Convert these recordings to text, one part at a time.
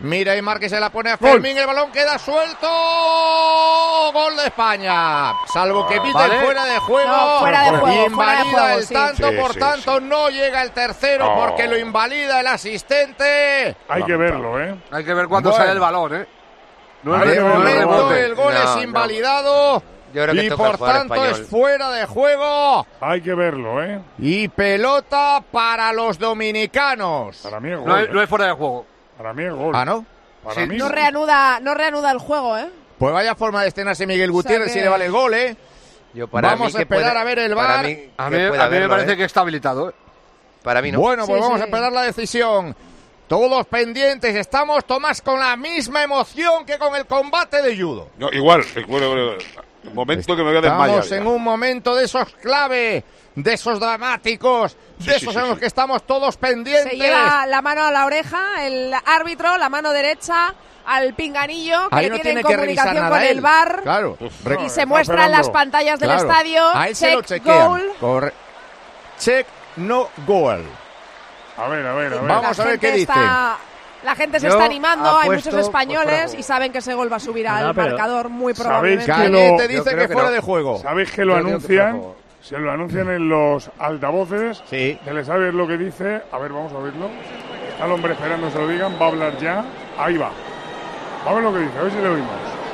Mira Aimar que se la pone a Fermín, el balón queda suelto. Gol de España. Salvo que pite fuera de juego. No, fuera de juego. Invalida el tanto, sí. por tanto no llega el tercero porque lo invalida el asistente. Hay que verlo, ¿eh? Hay que ver cuándo sale el balón, ¿eh? De momento el gol es invalidado. Yo creo que y toca por jugar tanto español. es fuera de juego. Hay que verlo, ¿eh? Y pelota para los dominicanos. Para mí es gol. No es fuera de juego. Para mí es gol. ¿Ah, no? Para mí No reanuda el juego, ¿eh? Pues vaya forma de estrenarse Miguel Gutiérrez, que- si le vale el gol, ¿eh? Vamos a esperar a ver el VAR. A mí me parece que está habilitado, ¿eh? Para mí no. Bueno, pues Sí, vamos sí. a esperar la decisión. Todos pendientes, estamos, Tomás, con la misma emoción que con el combate de judo. No, igual. El momento que me voy a desmayar. Estamos en un momento de esos clave, de esos dramáticos, de esos en los que estamos todos pendientes. Se lleva la mano a la oreja, el árbitro, la mano derecha al pinganillo, que Ahí no tiene tiene que revisar comunicación nada con el él. VAR. Claro. Y se muestra en las pantallas del Claro. estadio. A él se lo Check, chequean. goal. Check, no goal. A ver. Vamos a ver qué dice. La gente se Yo está animando, hay apuesto muchos por fuera españoles de juego. y saben que ese gol va a subir al No, pero marcador muy ¿sabéis probablemente. que Cañete lo- dice yo creo que que fuera no. de juego. ¿Sabéis que lo Yo digo que anuncian? fuera de Se lo anuncian en los altavoces. Sí. ¿Se le sabe lo que dice? A ver, vamos a verlo. Está el hombre esperando que se lo digan. Va a hablar ya. Ahí va. Va a ver lo que dice. A ver si le oímos.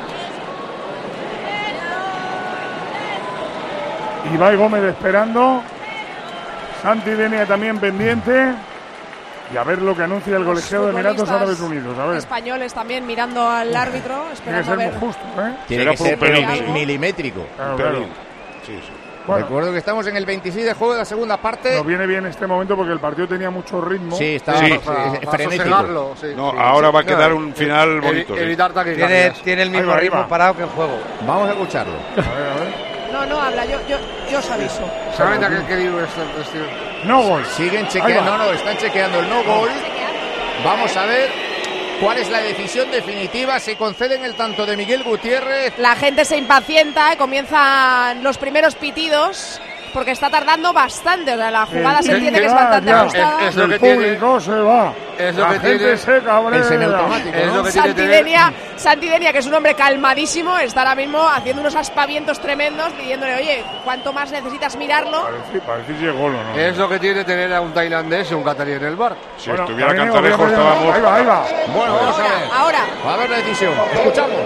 Ibai Gómez esperando. Santi Denia también pendiente. Y a ver lo que anuncia el colegiado de Emiratos Futbolistas Árabes Unidos. A ver. españoles también mirando al árbitro, Tiene que esperando ser a muy ver. justo, ¿eh? Tiene Será que por ser un pelín, pero milimétrico. Claro, Pero- claro. Sí. Bueno, Recuerdo que estamos en el 26 de juego de la segunda parte. nos viene bien este momento porque el partido tenía mucho ritmo. Sí, estaba Sí. frenético. sosegarlo, sí. No, Sí. ahora va a quedar No, un final bonito. sí. Evitar taquicardias. Tiene el mismo Ahí va, ritmo ahí va. parado que el juego. Vamos a escucharlo. A ver. No habla, yo os aviso. ¿Saben a qué digo esto? No gol. Siguen Ahí chequeando, va. no, están chequeando el no gol. Vamos a ver cuál es la decisión definitiva. Se conceden el tanto de Miguel Gutiérrez. La gente se impacienta, comienzan los primeros pitidos, porque está tardando bastante. O sea, la jugada se entiende que es bastante ajustada. Es lo El que tiene- público se va. es lo la que gente tiene- se cabrea. El semiautomático, Es ¿no? lo que tiene que tener. Santidenia, que es un hombre calmadísimo, está ahora mismo haciendo unos aspavientos tremendos, pidiéndole, oye, ¿cuánto más necesitas mirarlo? Parece si es gol o no. Es lo que tiene tener a un tailandés y un catarí en el bar. Si Bueno, estuviera Camineo, Cantarejo voy a poner- estábamos... Ahí va. Bueno, vamos a ver. Ahora. A ver la decisión. Escuchamos.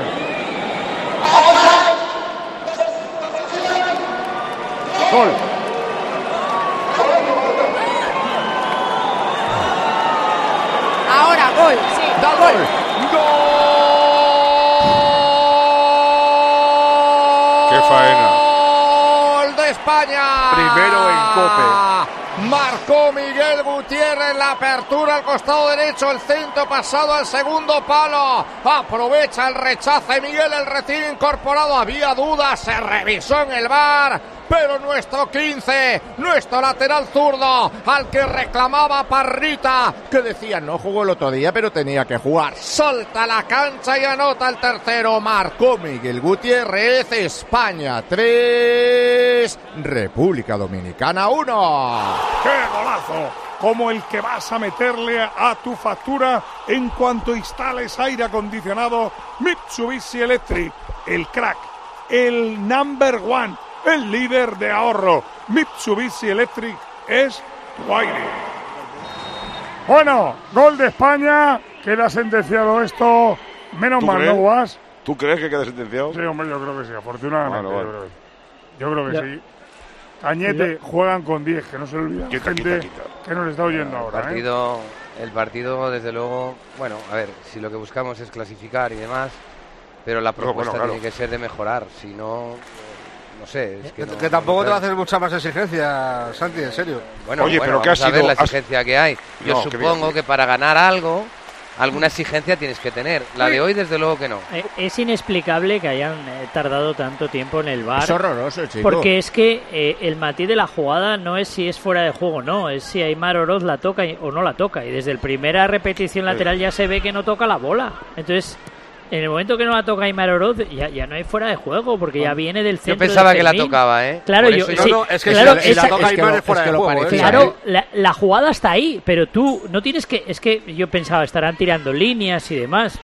Gol. Ahora, gol, sí, Da gol. ¡Qué faena! ¡Gol de España! Primero en Cope. Marcó Miguel Gutiérrez la apertura al costado derecho, el centro pasado al segundo palo. Aprovecha el rechace Miguel, el recién incorporado. Había dudas, se revisó en el VAR. Pero nuestro 15, nuestro lateral zurdo, al que reclamaba Parrita, que decía no jugó el otro día, pero tenía que jugar. Salta a la cancha y anota el tercero. Marcó Miguel Gutiérrez. España 3, República Dominicana 1. ¡Qué golazo! Como el que vas a meterle a tu factura en cuanto instales aire acondicionado Mitsubishi Electric. El crack, el number one, el líder de ahorro. Mitsubishi Electric es tu aire. Bueno, gol de España. Queda sentenciado esto. Menos ¿Tú mal, crees? ¿no, Guas? ¿Tú crees que queda sentenciado? Sí, hombre, yo creo que sí, afortunadamente. Bueno. Yo creo que Ya. sí. Cañete, juegan con 10, que no se olviden. Quita, Gente quita. que nos está oyendo ahora. El partido, desde luego, bueno, a ver, si lo que buscamos es clasificar y demás, pero la propuesta claro. tiene que ser de mejorar, si no, no sé. Es que, Que tampoco te va a hacer mucha más exigencia, Santi, en serio. Bueno, Oye, pero ¿qué vamos ha a ver sido? la exigencia que hay. Yo No, que supongo bien. que para ganar algo, alguna exigencia tienes que tener. La de hoy, desde luego que no. Es inexplicable que hayan tardado tanto tiempo en el VAR. Es horroroso, chico. Porque es que el matiz de la jugada no es si es fuera de juego o no, es si Aimar Oroz la toca o no la toca. Y desde la primera repetición lateral ya se ve que no toca la bola. Entonces, En el momento que no la toca Aimar Oroz, ya no hay fuera de juego, porque ya viene del centro. Yo pensaba de que la Fermín. tocaba, ¿eh? Claro, Por yo eso sí, No, es que claro, si la toca es que Aimar lo- es fuera es que de lo juego. parecía, Claro, la jugada está ahí, pero tú no tienes que... Es que yo pensaba, estarán tirando líneas y demás.